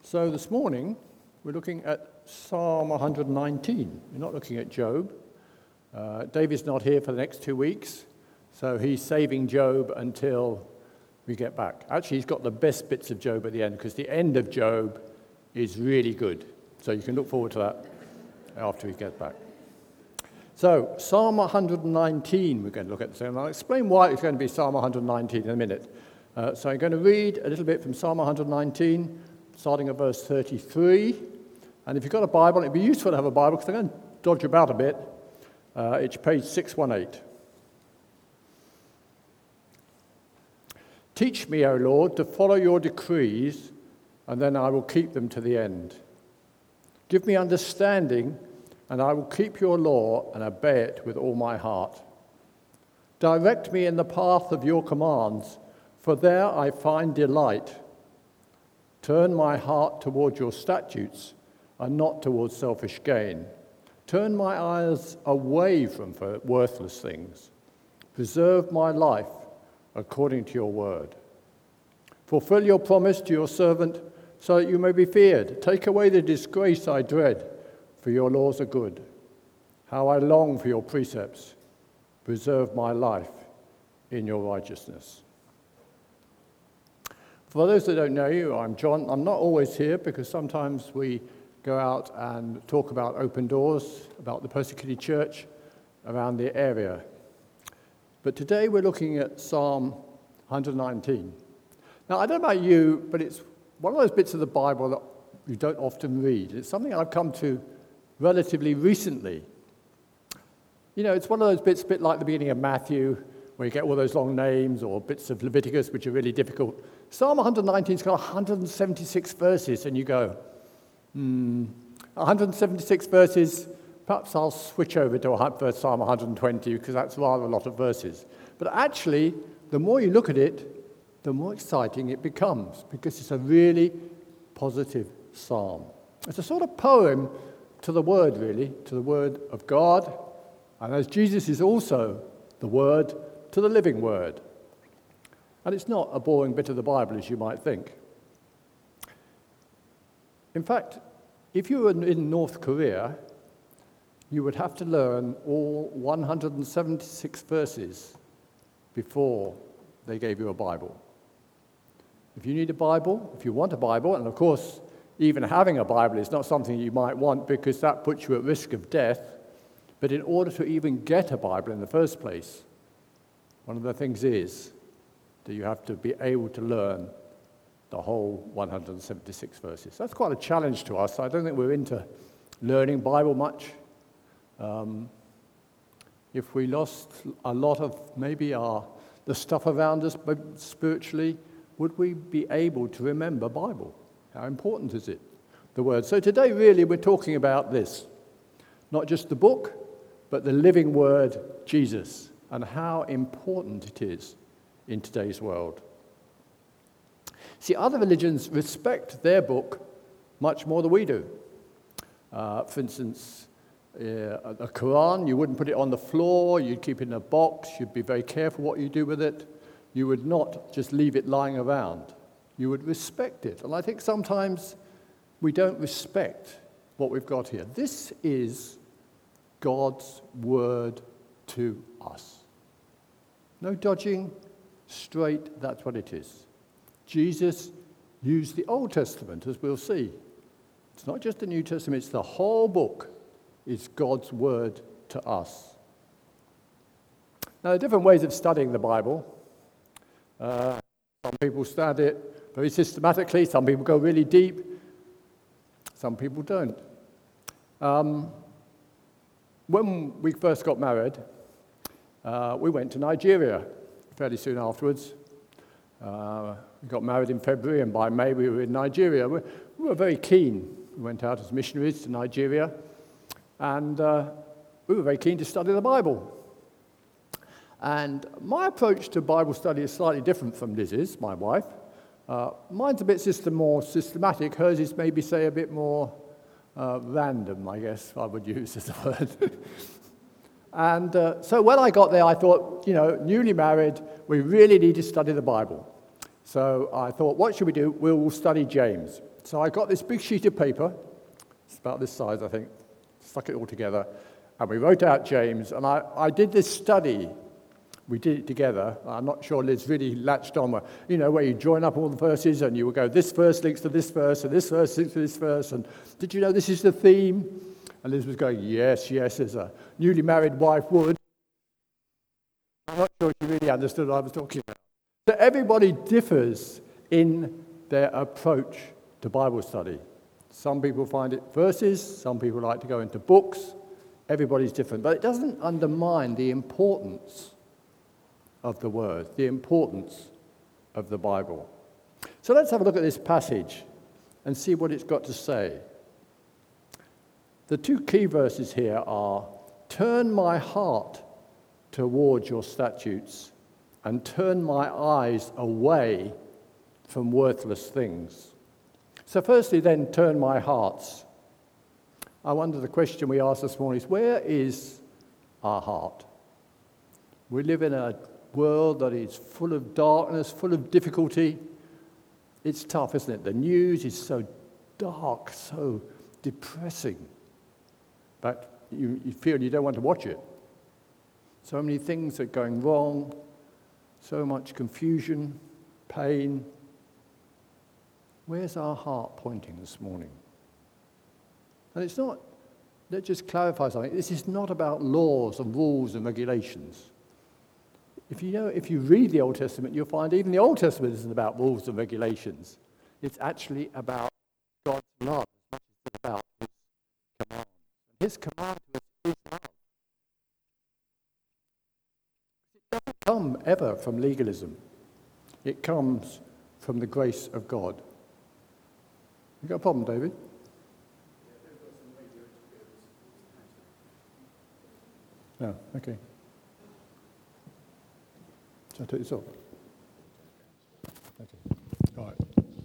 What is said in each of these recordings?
So this morning, we're looking at Psalm 119. We're not looking at Job. David's not here for the next 2 weeks, so he's saving Job until we get back. Actually, he's got the best bits of Job at the end, because the end of Job is really good. So you can look forward to that after he gets back. So, Psalm 119 we're going to look at. And I'll explain why it's going to be Psalm 119 in a minute. So I'm going to read a little bit from Psalm 119, starting at verse 33. And if you've got a Bible, it'd be useful to have a Bible, because I'm going to dodge about a bit. It's page 618. Teach me, O Lord, to follow your decrees, and then I will keep them to the end. Give me understanding, and I will keep your law and obey it with all my heart. Direct me in the path of your commands, for there I find delight. Turn my heart toward your statutes and not towards selfish gain. Turn my eyes away from worthless things. Preserve my life according to your word. Fulfill your promise to your servant so that you may be feared. Take away the disgrace I dread, for your laws are good. How I long for your precepts. Preserve my life in your righteousness. For those that don't know you, I'm John. I'm not always here because sometimes we go out and talk about Open Doors, about the persecuted church around the area. But today we're looking at Psalm 119. Now, I don't know about you, but it's one of those bits of the Bible that you don't often read. It's something I've come to relatively recently. You know, it's one of those bits, a bit like the beginning of Matthew, where you get all those long names, or bits of Leviticus, which are really difficult. Psalm 119's got 176 verses, and you go, 176 verses, perhaps I'll switch over to Psalm 120, because that's rather a lot of verses. But actually, the more you look at it, the more exciting it becomes, because it's a really positive psalm. It's a sort of poem to the Word, really, to the Word of God, and as Jesus is also the Word to the living Word. And it's not a boring bit of the Bible, as you might think. In fact, if you were in North Korea, you would have to learn all 176 verses before they gave you a Bible. If you need a Bible, if you want a Bible, and of course, even having a Bible is not something you might want because that puts you at risk of death, but in order to even get a Bible in the first place, one of the things is that you have to be able to learn the whole 176 verses. That's quite a challenge to us. I don't think we're into learning Bible much. If we lost a lot of maybe the stuff around us spiritually, would we be able to remember Bible? How important is it, the Word? So today, really, we're talking about this. Not just the book, but the living Word, Jesus, and how important it is in today's world. See, other religions respect their book much more than we do. For instance, a Quran, you wouldn't put it on the floor, you'd keep it in a box, you'd be very careful what you do with it. You would not just leave it lying around. You would respect it. And I think sometimes we don't respect what we've got here. This is God's word to us. No dodging, straight, that's what it is. Jesus used the Old Testament, as we'll see. It's not just the New Testament, it's the whole book is God's word to us. Now, there are different ways of studying the Bible. Some people study it very systematically, some people go really deep, some people don't. When we first got married, we went to Nigeria fairly soon afterwards. We got married in February, and by May we were in Nigeria. We were very keen. We went out as missionaries to Nigeria, and we were very keen to study the Bible. And my approach to Bible study is slightly different from Liz's, my wife. Mine's a bit more systematic. Hers is maybe, say, a bit more random, I guess I would use as a word. And so when I got there, I thought, newly married, we really need to study the Bible. So I thought, what should we do? We'll study James. So I got this big sheet of paper, it's about this size, I think, stuck it all together, and we wrote out James, and I did this study. We did it together. I'm not sure Liz really latched on, where you join up all the verses and you will go, this verse links to this verse, and this verse links to this verse, and did you know this is the theme? And Liz was going, yes, as a newly married wife would. I'm not sure she really understood what I was talking about. So everybody differs in their approach to Bible study. Some people find it verses, some people like to go into books. Everybody's different, but it doesn't undermine the importance of the Word, the importance of the Bible. So let's have a look at this passage and see what it's got to say. The two key verses here are, turn my heart towards your statutes and turn my eyes away from worthless things. So firstly then, turn my hearts. I wonder the question we asked this morning is, where is our heart? We live in a world that is full of darkness, full of difficulty. It's tough, isn't it? The news is so dark, so depressing. But you feel you don't want to watch it. So many things are going wrong, so much confusion, pain. Where's our heart pointing this morning? And it's not, let's just clarify something. This is not about laws and rules and regulations. If you read the Old Testament, you'll find even the Old Testament isn't about rules and regulations. It's actually about God's love as much as it's about His command. His command to us is love. It doesn't come ever from legalism. It comes from the grace of God. You got a problem, David? No, okay. Shall I take this off? Okay. All right.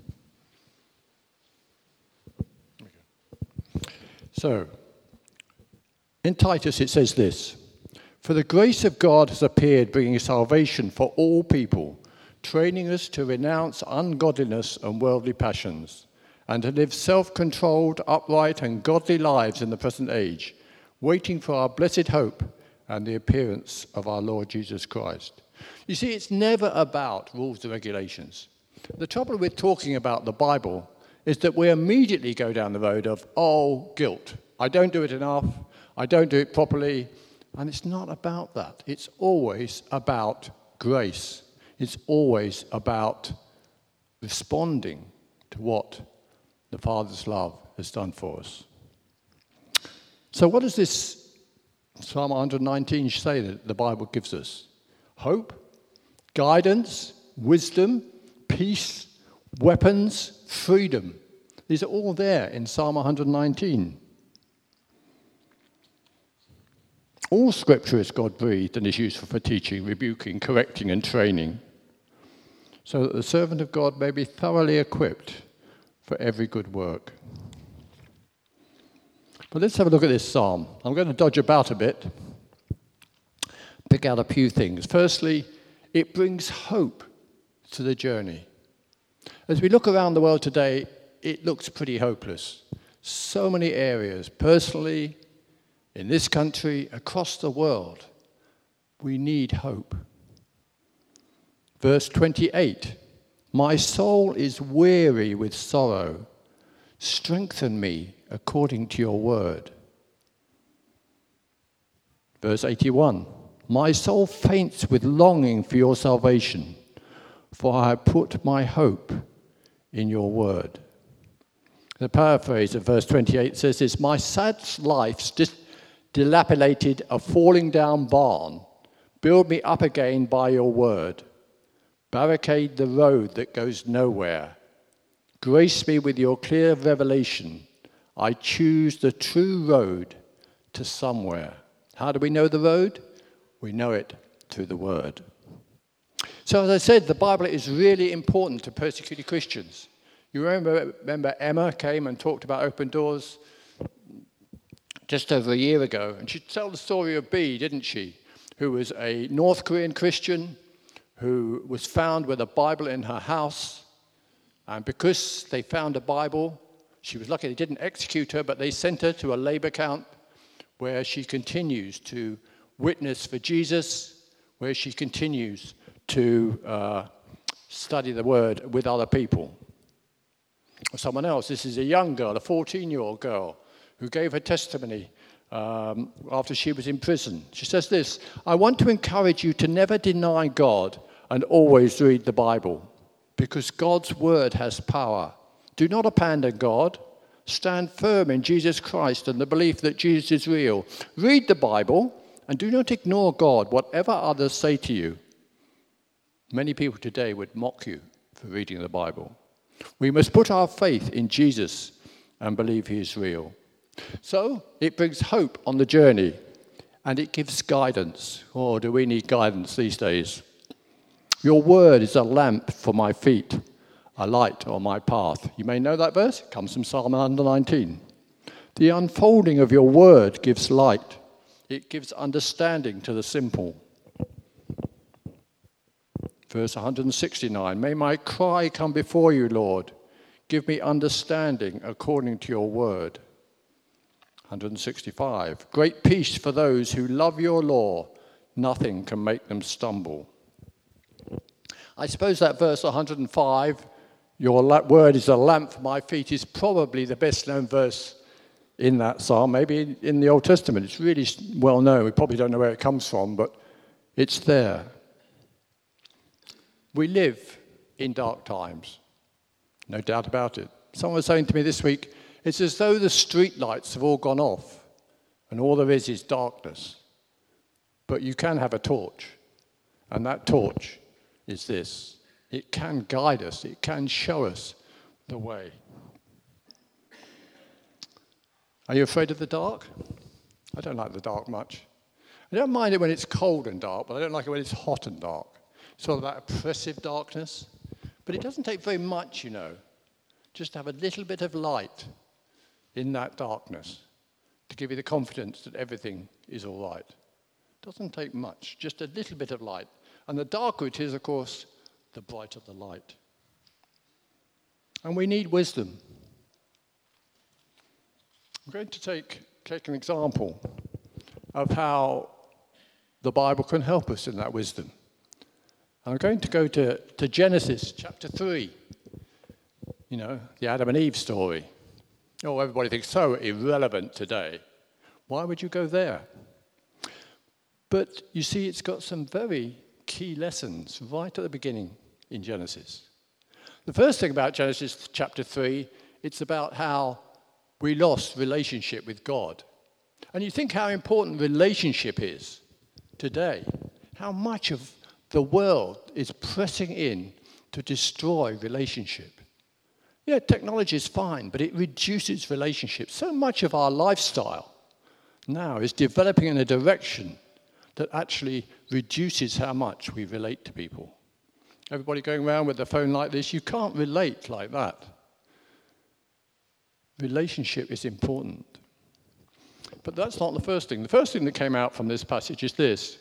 Okay. So, in Titus it says this, for the grace of God has appeared, bringing salvation for all people, training us to renounce ungodliness and worldly passions, and to live self-controlled, upright, and godly lives in the present age, waiting for our blessed hope and the appearance of our Lord Jesus Christ. You see, it's never about rules and regulations. The trouble with talking about the Bible is that we immediately go down the road of, guilt. I don't do it enough. I don't do it properly. And it's not about that. It's always about grace. It's always about responding to what the Father's love has done for us. So what does this Psalm 119 say that the Bible gives us? Hope, guidance, wisdom, peace, weapons, freedom. These are all there in Psalm 119. All Scripture is God-breathed and is useful for teaching, rebuking, correcting, and training, so that the servant of God may be thoroughly equipped for every good work. But let's have a look at this psalm. I'm going to dodge about a bit, pick out a few things. Firstly, it brings hope to the journey. As we look around the world today, it looks pretty hopeless. So many areas, personally, in this country, across the world, we need hope. Verse 28, my soul is weary with sorrow. Strengthen me according to your word. Verse 81, my soul faints with longing for your salvation, for I have put my hope in your word. The paraphrase of verse 28 says this, my sad life's dilapidated a falling down barn. Build me up again by your word. Barricade the road that goes nowhere. Grace me with your clear revelation. I choose the true road to somewhere. How do we know the road? We know it through the word. So as I said, the Bible is really important to persecuted Christians. You remember Emma came and talked about Open Doors just over a year ago, and she told the story of Bee, didn't she? Who was a North Korean Christian who was found with a Bible in her house, And because they found a Bible, she was lucky they didn't execute her, but they sent her to a labor camp where she continues to witness for Jesus, where she continues to study the word with other people. Someone else, this is a young girl, a 14-year-old girl, who gave her testimony after she was in prison. She says this: "I want to encourage you to never deny God and always read the Bible, because God's word has power. Do not abandon God. Stand firm in Jesus Christ and the belief that Jesus is real. Read the Bible and do not ignore God, whatever others say to you." Many people today would mock you for reading the Bible. We must put our faith in Jesus and believe he is real. So it brings hope on the journey, and it gives guidance. Oh, do we need guidance these days? Your word is a lamp for my feet, a light on my path. You may know that verse. It comes from Psalm 119. The unfolding of your word gives light. It gives understanding to the simple. Verse 169, "May my cry come before you, Lord. Give me understanding according to your word." 165, "Great peace for those who love your law. Nothing can make them stumble." I suppose that verse 105, "Your word is a lamp for my feet," is probably the best known verse in that psalm. Maybe in the Old Testament. It's really well known. We probably don't know where it comes from, but it's there. We live in dark times, no doubt about it. Someone was saying to me this week, it's as though the street lights have all gone off and all there is darkness. But you can have a torch, and that torch is this. It can guide us. It can show us the way. Are you afraid of the dark? I don't like the dark much. I don't mind it when it's cold and dark, but I don't like it when it's hot and dark. It's all that oppressive darkness. But it doesn't take very much, just to have a little bit of light in that darkness to give you the confidence that everything is all right. It doesn't take much, just a little bit of light. And the darker it is, of course, the brighter the light. And we need wisdom. I'm going to take an example of how the Bible can help us in that wisdom. I'm going to go to Genesis chapter 3, the Adam and Eve story. Oh, everybody thinks so irrelevant today. Why would you go there? But you see, it's got some very key lessons right at the beginning in Genesis. The first thing about Genesis chapter 3, it's about how we lost relationship with God. And you think how important relationship is today, how much of the world is pressing in to destroy relationship. Yeah, technology is fine, but it reduces relationships. So much of our lifestyle now is developing in a direction that actually reduces how much we relate to people. Everybody going around with a phone like this, you can't relate like that. Relationship is important. But that's not the first thing. The first thing that came out from this passage is this.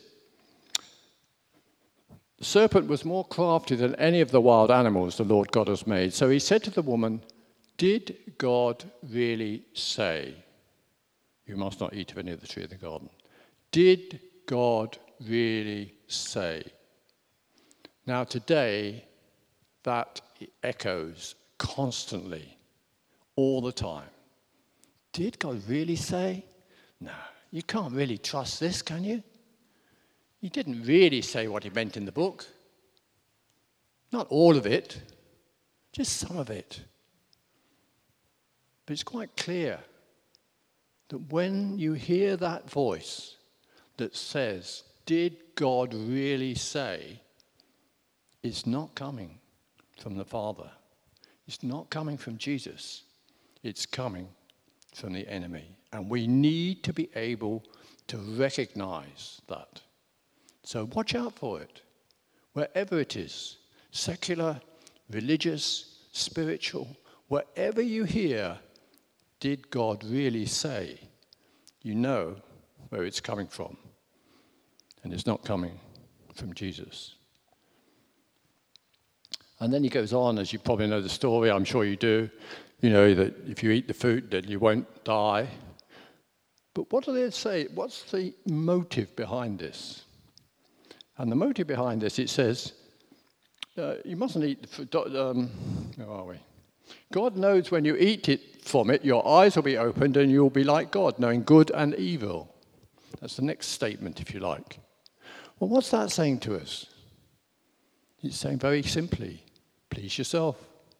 The serpent was more crafty than any of the wild animals the Lord God has made. So he said to the woman, "Did God really say, 'You must not eat of any of the tree of the garden'?" Did God really say? Now today, that echoes constantly, all the time. Did God really say? No, you can't really trust this, can you? He didn't really say what he meant in the book. Not all of it, just some of it. But it's quite clear that when you hear that voice that says, "Did God really say?" it's not coming from the Father. It's not coming from Jesus. It's coming from the enemy. And we need to be able to recognize that. So watch out for it, wherever it is, secular, religious, spiritual, wherever you hear, "Did God really say?" you know where it's coming from. And it's not coming from Jesus. And then he goes on, as you probably know the story, I'm sure you do, you know, that if you eat the fruit, then you won't die. But what do they say? What's the motive behind this? And the motive behind this, it says, you mustn't eat the fruit. Where are we? God knows when you eat it from it, your eyes will be opened and you'll be like God, knowing good and evil. That's the next statement, if you like. Well, what's that saying to us? It's saying very simply, please yourself.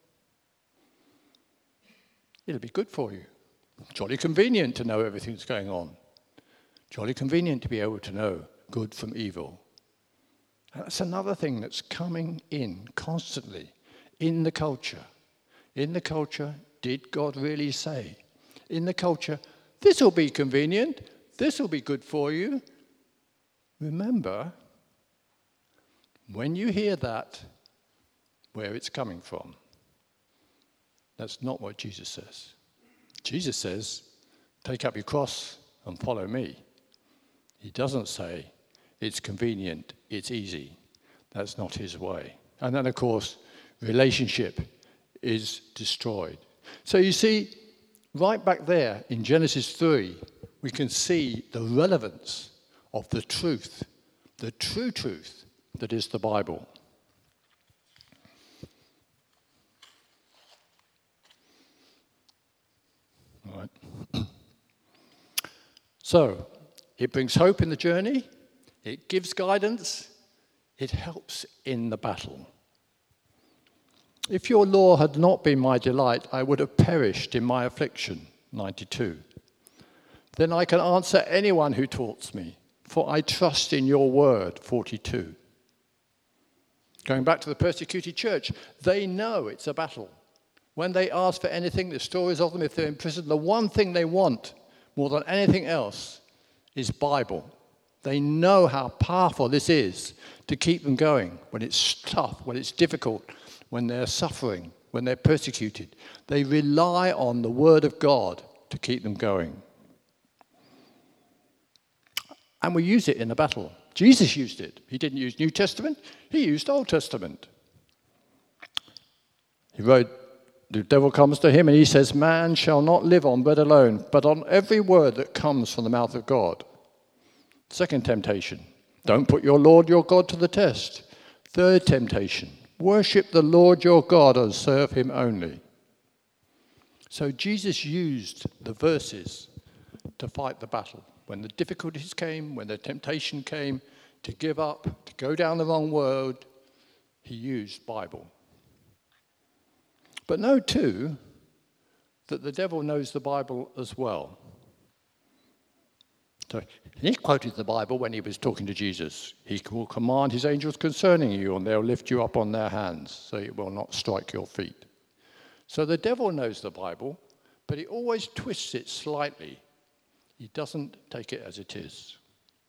It'll be good for you. Jolly convenient to know everything that's going on. Jolly convenient to be able to know good from evil. And that's another thing that's coming in constantly in the culture. In the culture, did God really say? In the culture, this will be convenient, this will be good for you. Remember, when you hear that, where it's coming from. That's not what Jesus says. Jesus says, take up your cross and follow me. He doesn't say, it's convenient, it's easy. That's not his way. And then, of course, relationship is destroyed. So you see, right back there in Genesis 3, we can see the relevance of the truth, the true truth that is the Bible. All right. So, it brings hope in the journey, it gives guidance, it helps in the battle. If your law had not been my delight, I would have perished in my affliction, 92. Then I can answer anyone who taunts me, for I trust in your word, 42. Going back to the persecuted church, they know it's a battle. When they ask for anything, the stories of them, if they're in prison, the one thing they want more than anything else is Bible. They know how powerful this is to keep them going when it's tough, when it's difficult, when they're suffering, when they're persecuted. They rely on the Word of God to keep them going. And we use it in a battle. Jesus used it. He didn't use New Testament. He used Old Testament. He wrote, the devil comes to him and he says, man shall not live on bread alone, but on every word that comes from the mouth of God. Second temptation, don't put your Lord your God to the test. Third temptation, worship the Lord your God and serve him only. So Jesus used the verses to fight the battle. When the difficulties came, when the temptation came to give up, to go down the wrong road, he used Bible. But know too that the devil knows the Bible as well. So he quoted the Bible when he was talking to Jesus. He will command his angels concerning you, and they'll lift you up on their hands, so it will not strike your feet. So the devil knows the Bible, but he always twists it slightly. He doesn't take it as it is.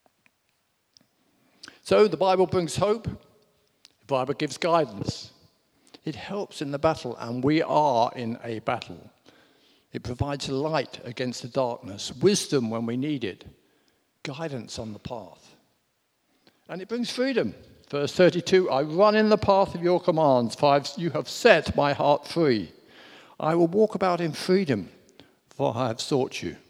So the Bible brings hope. The Bible gives guidance. It helps in the battle, and we are in a battle. It provides light against the darkness, wisdom when we need it, guidance on the path. And it brings freedom. Verse 32, I run in the path of your commands, for you have set my heart free. I will walk about in freedom, for I have sought you.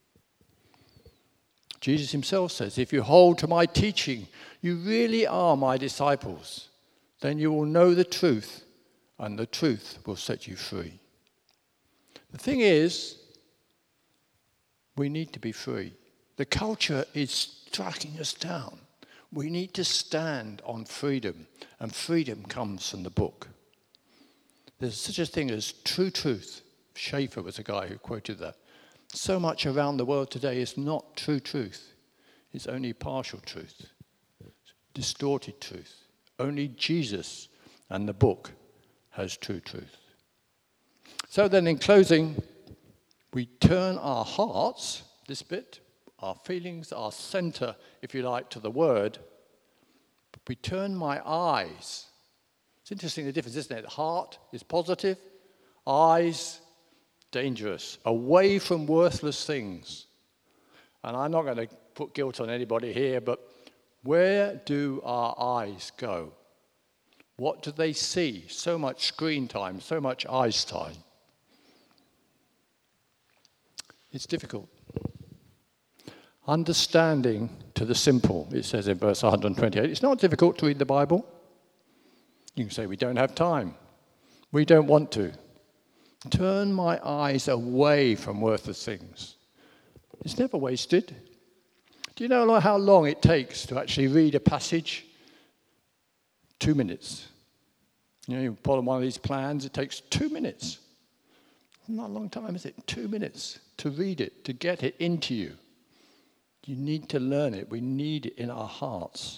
Jesus himself says, if you hold to my teaching, you really are my disciples. Then you will know the truth, and the truth will set you free. The thing is, we need to be free. The culture is tracking us down. We need to stand on freedom, and freedom comes from the book. There's such a thing as true truth. Schaeffer was a guy who quoted that. So much around the world today is not true truth. It's only partial truth, distorted truth. Only Jesus and the book has true truth. So then in closing, we turn our hearts, this bit, our feelings, our center, if you like, to the word. We turn my eyes. It's interesting the difference, isn't it? Heart is positive, eyes, dangerous, away from worthless things. And I'm not going to put guilt on anybody here, but where do our eyes go? What do they see? So much screen time, so much eyes time. It's difficult. Understanding to the simple, it says in verse 128. It's not difficult to read the Bible. You can say, we don't have time. We don't want to. Turn my eyes away from worthless things. It's never wasted. Do you know how long it takes to actually read a passage? 2 minutes. You follow one of these plans, it takes 2 minutes. Not a long time, is it? 2 minutes to read it, to get it into you. You need to learn it. We need it in our hearts.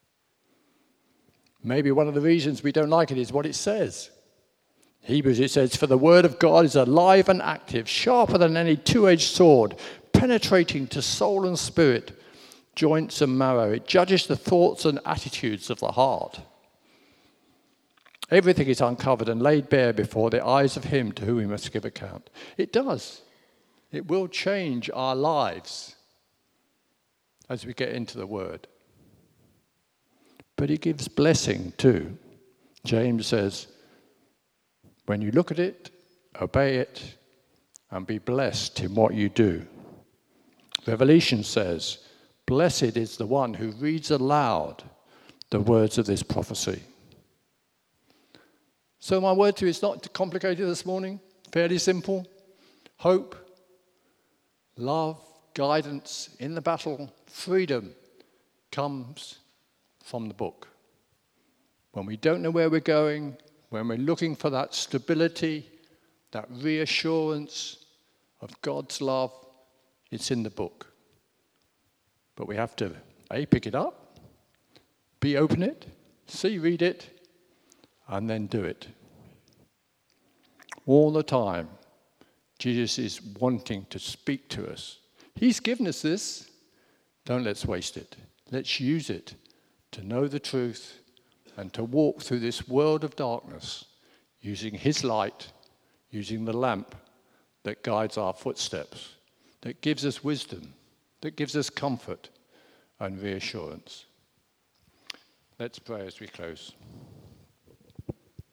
Maybe one of the reasons we don't like it is what it says. Hebrews, it says, for the word of God is alive and active, sharper than any two-edged sword, penetrating to soul and spirit, joints and marrow. It judges the thoughts and attitudes of the heart. Everything is uncovered and laid bare before the eyes of him to whom we must give account. It does. It will change our lives as we get into the word. But it gives blessing too. James says, when you look at it, obey it, and be blessed in what you do. Revelation says, blessed is the one who reads aloud the words of this prophecy. So my word to you is not complicated this morning, fairly simple. Hope, love, guidance in the battle, freedom comes from the book. When we don't know where we're going, when we're looking for that stability, that reassurance of God's love, it's in the book. But we have to, A, pick it up, B, open it, C, read it, and then do it. All the time, Jesus is wanting to speak to us. He's given us this. Don't let's waste it. Let's use it to know the truth and to walk through this world of darkness using his light, using the lamp that guides our footsteps, that gives us wisdom, that gives us comfort and reassurance. Let's pray as we close.